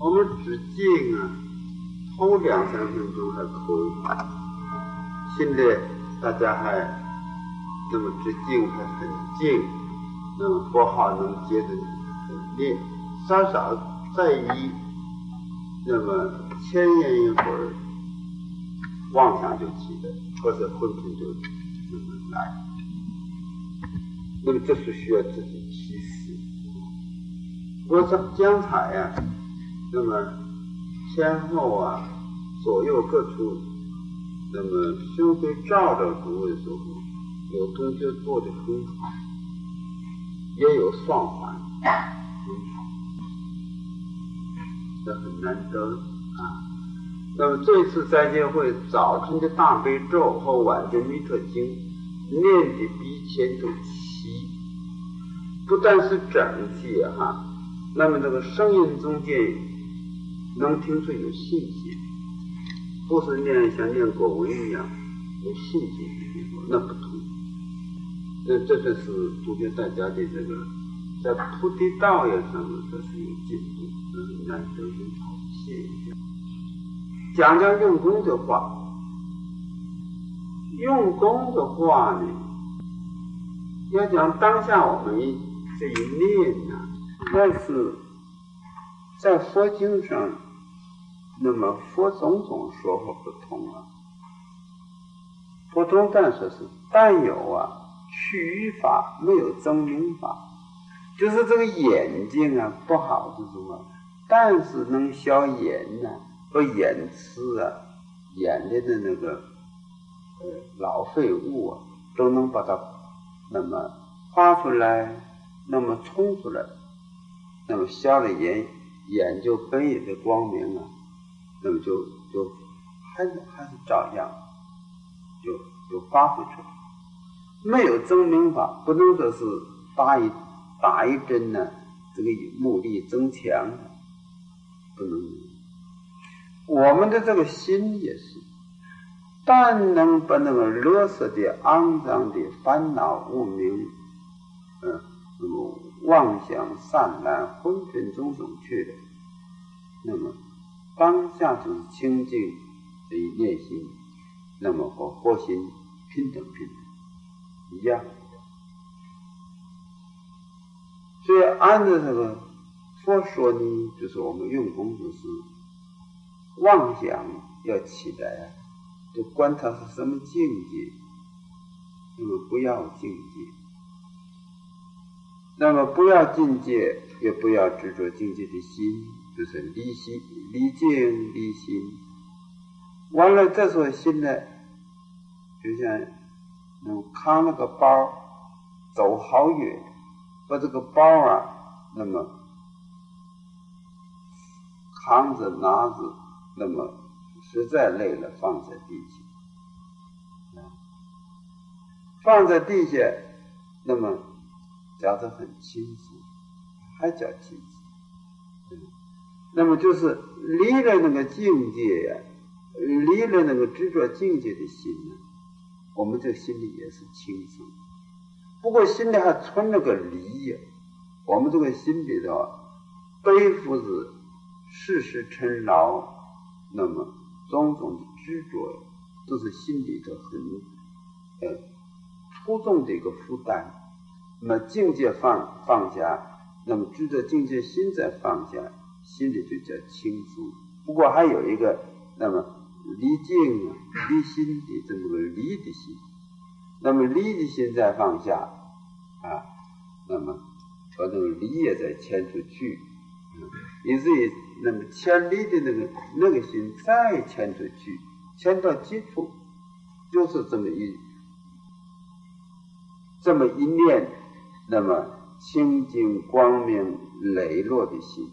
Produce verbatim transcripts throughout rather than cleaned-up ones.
我们止静啊，头两三分钟还可以，现在大家还那么止静还很静，那么不好能接着练，稍稍再一，那么牵延一会儿，妄想就起来，或者昏沉就那么来。那么这是需要自己提示。我这将才呀、啊，那么前后啊，左右各处，那么胸椎照着诸位所说，有同学做的很好，也有双环，很好，这很难得啊。那么这次斋戒会早晨的大悲咒和晚的弥陀经念的比前头齐，不但是整体哈、啊，那么这个声音中间能听出有信心，不是念像念国文一样有信心的地方，那不同。那这就是同学大家的这个在菩提道业上面这是有进步，这是难得的好现象。讲讲用功的话，用功的话呢，要讲当下我们这一念呢、啊，但是在佛经上，那么佛种种说法不同啊。佛中但说是但有啊去语法，没有增明法，就是这个眼睛啊不好是什么？但是能消眼呢、啊，和眼痴啊，眼里的那个呃老废物啊，都能把它那么发出来，那么冲出来，那么消了眼，眼就本有的光明啊，那么就就还是还是照样就就发挥出来。没有增明法，不能说是打一打一针呢、啊，这个目的增强的，不能。我们的这个心也是，但能把那个勒索的、肮脏的烦恼、无明，嗯，那么妄想、散乱、昏沉种种去的，那么当下就是清净这一念心，那么和佛心平等平等一样。所以按照这个佛说呢，就是我们用功就是妄想要起来啊，就观它是什么境界，那么不要境界，那么不要境界，也不要执着境界的心，就是离心、离境、离心。完了，这时候心呢，就像能扛那个包走好远，把这个包啊，那么扛着拿着，那么实在累了，放在地下，放在地下，那么觉得很轻松，还叫轻松。那么就是离了那个境界呀、啊，离了那个执着境界的心呢、啊，我们这心里也是轻松。不过心里还存了个离呀、啊，我们这个心里头背负着世事尘劳，那么种种的执着，都是心里头很呃粗重的一个负担。那么境界放放下，那么执着境界心再放下，心里就叫轻松。不过还有一个，那么离境啊、离心的这么个离的心，那么离的心再放下啊，那么把那个离也再牵出去，嗯，以至于那么牵离的那个那个心再牵出去，牵到基础，就是这么一这么一念，那么清净光明磊落的心，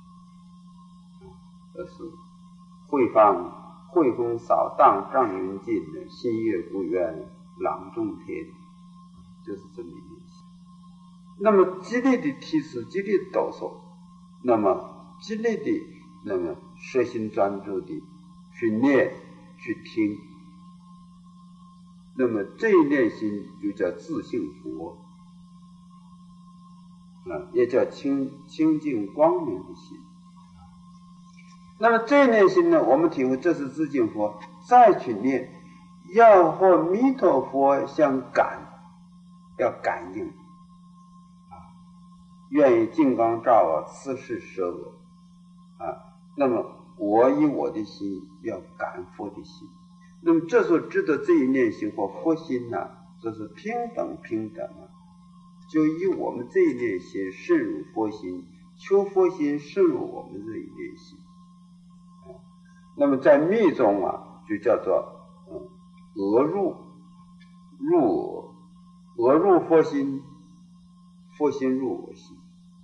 这是慧放慧风扫荡障云尽，心悦不愿朗众天，就是这么一件事。那么激烈的提示，激烈的抖擞，那么激烈的那么摄心专注的去念去听，那么这一念心就叫自性佛啊，也叫清清净光明的心。 那么这一念心呢，我们体会这是自净佛，再去念，要和弥陀佛相感，要感应啊，愿以金刚罩啊，此世舍我啊。那么我以我的心要感佛的心，那么这时候知道这一念心或佛心呢、啊，这是平等平等啊，就以我们这一念心深入佛心，求佛心深入我们这一念心。那么在密中啊，就叫做嗯，俄入入俄入佛心，佛心入我心。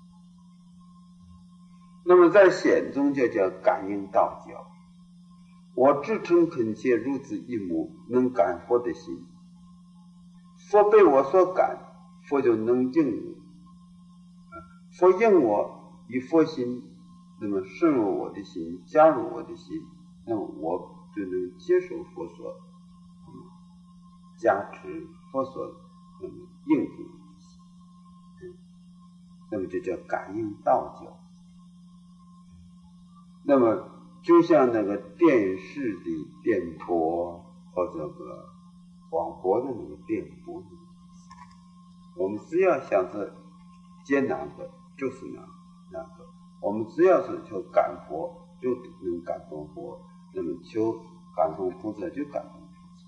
那么在显中就叫感应道交。我至诚恳切如此一母，能感佛的心，佛被我所感，佛就能应我，佛应我以佛心，那么深入我的心，加入我的心，那么我就能接受佛所、嗯、加持，佛所、嗯、应付我的心、嗯，那么就叫感应道交。那么就像那个电视的电波或者个广播的那个电波，我们只要想着接哪个就是哪哪个，我们只要是求感佛就能感动佛，那么求感动菩萨就感动菩萨。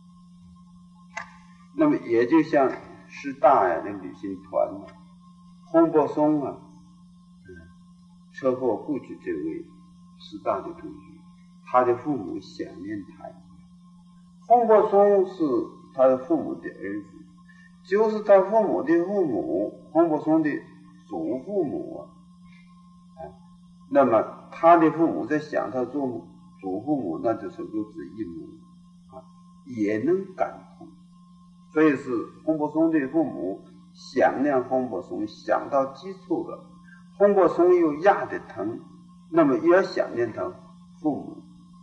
那么也就像师大呀，那旅行团啊，洪波松啊，嗯，车祸故去这位师大的同学，他的父母想念他一样。洪波松是他的父母的儿子，就是他父母的父母，洪波松的祖父母啊，啊，那么他的父母在想他祖祖父母，那就是如此一母啊，也能感同。所以是洪波松的父母想念洪波松，想到基础了，洪波松又压得疼，那么也要想念他父母，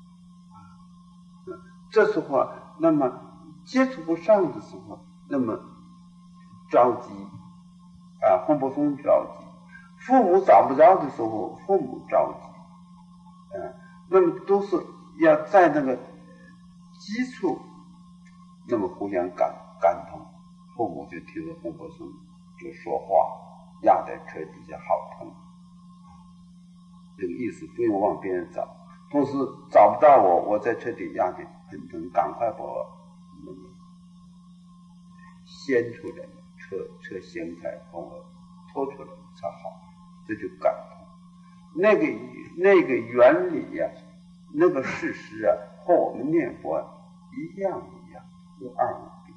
这时候啊，那么接触不上的时候，那么着急啊，洪波松着急；父母找不着的时候，父母着急，啊，那么都是要在那个基础，那么互相感感同。父母就听着洪波松就说话，压在车底下好疼。这个意思不用往别人找，同时找不到我，我在车底压的很疼，赶快把我那个掀出来，车车掀开，把我拖出来才好，这就感同。那个那个原理呀、啊，那个事实啊，和我们念佛一样一样，有二无比。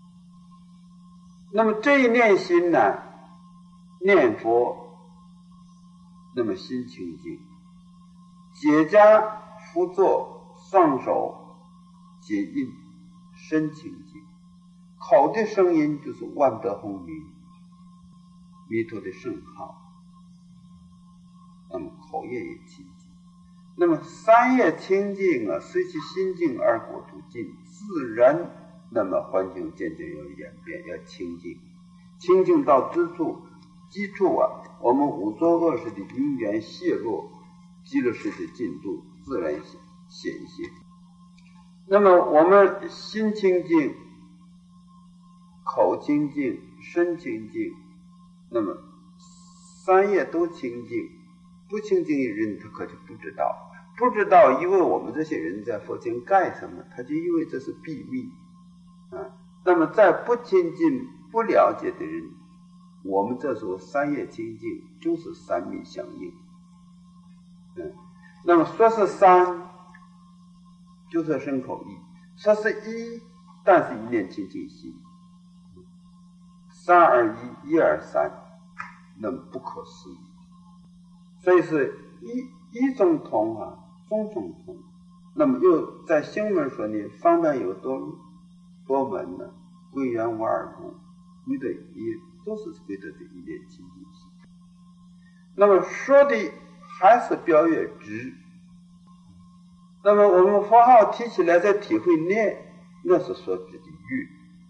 那么这一念心呢，念佛。那么心清净，解家趺坐，双手结印，身清净，口的声音就是万德洪名，弥陀的圣号，那么口业也清净。那么三业清净啊，随其心净而国土净，自然那么环境渐渐要演变，要清净，清净到之处基础啊，我们五浊恶世的因缘泄落，极乐世界进度自然显现。那么我们心清净，口清净，身清净，那么三业都清净。不清净的人他可就不知道，不知道以为我们这些人在佛前干什么，他就以为这是秘密啊。那么在不亲近不了解的人，我们这时候三业清净就是三密相应，嗯，那么说是三，就是身口意；说是一，但是一念清净心，三而一，一而三，那么不可思议。所以是一一中通啊，中中通。那么又在经文说呢，方便有多多门呢，归元无二故，归的一都是归的这一念清净心。那么说的还是表月直。那么我们佛号提起来再体会念，那是所指的月。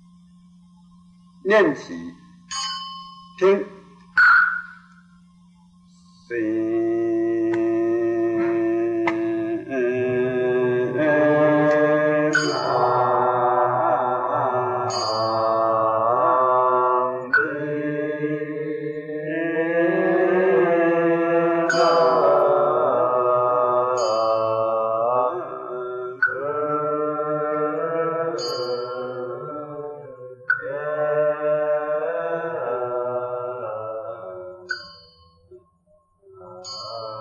念起听心啊。